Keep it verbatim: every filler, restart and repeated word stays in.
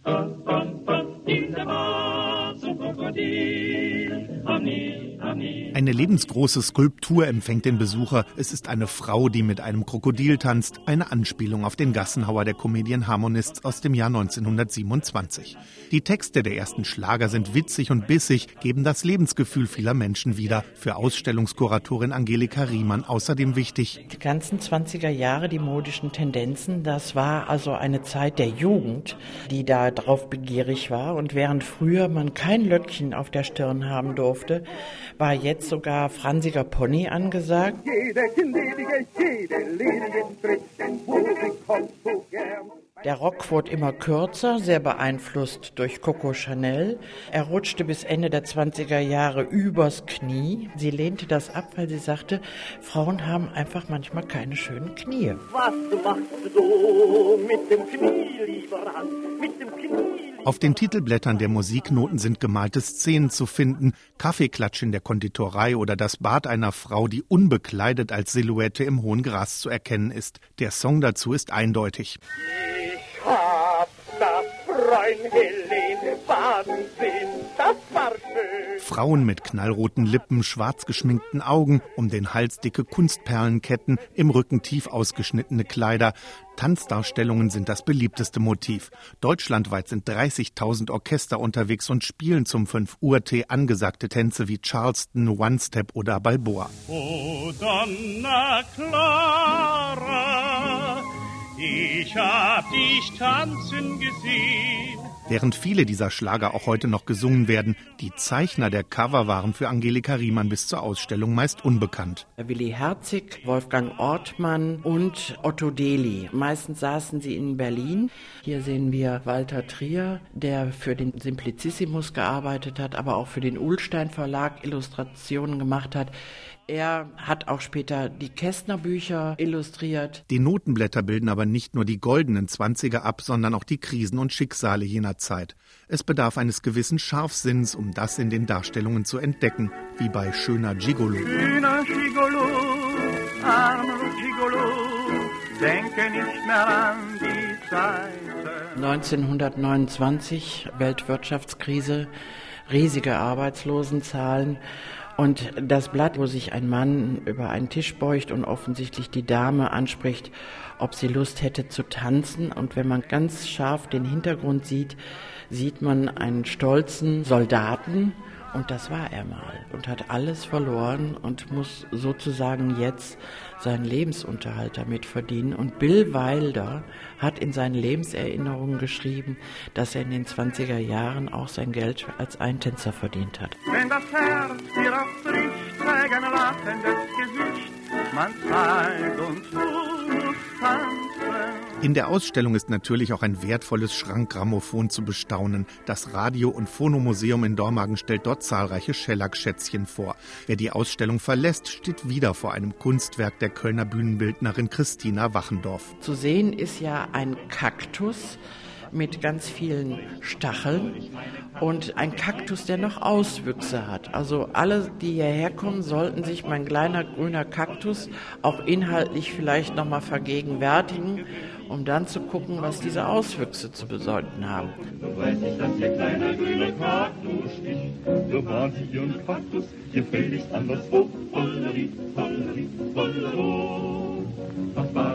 In der Bar zum Krokodil, Ami, Ami. Eine lebensgroße Skulptur empfängt den Besucher. Es ist eine Frau, die mit einem Krokodil tanzt. Eine Anspielung auf den Gassenhauer der Comedian Harmonists aus dem Jahr neunzehnhundertsiebenundzwanzig. Die Texte der ersten Schlager sind witzig und bissig, geben das Lebensgefühl vieler Menschen wieder. Für Ausstellungskuratorin Angelika Riemann außerdem wichtig. Die ganzen zwanziger Jahre, die modischen Tendenzen, das war also eine Zeit der Jugend, die da drauf begierig war. Und während früher man kein Löckchen auf der Stirn haben durfte, war jetzt sogar fransiger Pony angesagt. Jede gnädige, jede ledige trifft den Musik kommt so gern. Der Rock wurde immer kürzer, sehr beeinflusst durch Coco Chanel. Er rutschte bis Ende der zwanziger Jahre übers Knie. Sie lehnte das ab, weil sie sagte, Frauen haben einfach manchmal keine schönen Knie. Was machst du mit dem Knie, lieber Hans, mit dem Knie? Auf den Titelblättern der Musiknoten sind gemalte Szenen zu finden, Kaffeeklatsch in der Konditorei oder das Bad einer Frau, die unbekleidet als Silhouette im hohen Gras zu erkennen ist. Der Song dazu ist eindeutig. Ich hab das Freund Helene baden sehen, das war schön. Frauen mit knallroten Lippen, schwarz geschminkten Augen, um den Hals dicke Kunstperlenketten, im Rücken tief ausgeschnittene Kleider. Tanzdarstellungen sind das beliebteste Motiv. Deutschlandweit sind dreißigtausend Orchester unterwegs und spielen zum fünf Uhr Tee angesagte Tänze wie Charleston, One Step oder Balboa. Oh, Donna Clara, ich hab dich tanzen gesehen. Während viele dieser Schlager auch heute noch gesungen werden, die Zeichner der Cover waren für Angelika Riemann bis zur Ausstellung meist unbekannt. Willi Herzig, Wolfgang Ortmann und Otto Deli. Meistens saßen sie in Berlin. Hier sehen wir Walter Trier, der für den Simplicissimus gearbeitet hat, aber auch für den Ullstein Verlag Illustrationen gemacht hat. Er hat auch später die Kästner-Bücher illustriert. Die Notenblätter bilden aber nicht nur die goldenen Zwanziger ab, sondern auch die Krisen und Schicksale jener Zeit. Es bedarf eines gewissen Scharfsinns, um das in den Darstellungen zu entdecken, wie bei Schöner Gigolo. Schöner Gigolo, armer Gigolo, denke nicht mehr an die Zeit. neunzehnhundertneunundzwanzig, Weltwirtschaftskrise, riesige Arbeitslosenzahlen. Und das Blatt, wo sich ein Mann über einen Tisch beugt und offensichtlich die Dame anspricht, ob sie Lust hätte zu tanzen. Und wenn man ganz scharf den Hintergrund sieht, sieht man einen stolzen Soldaten. Und das war er mal und hat alles verloren und muss sozusagen jetzt seinen Lebensunterhalt damit verdienen. Und Bill Wilder hat in seinen Lebenserinnerungen geschrieben, dass er in den zwanziger Jahren auch sein Geld als Eintänzer verdient hat. Wenn das Herz dir aufbricht, zeig ein lachendes Gesicht, man zeigt uns, du musst tanzen. In der Ausstellung ist natürlich auch ein wertvolles Schrankgrammophon zu bestaunen. Das Radio- und Phonomuseum in Dormagen stellt dort zahlreiche Schellack-Schätzchen vor. Wer die Ausstellung verlässt, steht wieder vor einem Kunstwerk der Kölner Bühnenbildnerin Christina Wachendorf. Zu sehen ist ja ein Kaktus mit ganz vielen Stacheln und ein Kaktus, der noch Auswüchse hat. Also alle, die hierher kommen, sollten sich mein kleiner grüner Kaktus auch inhaltlich vielleicht nochmal vergegenwärtigen, um dann zu gucken, was diese Auswüchse zu bedeuten haben. So weiß ich, dass ihr kleiner grüner Kaktus sticht. So war sie ihren Kaktus, gefälligst anderswo. Polleri, polleri, pollero. Was war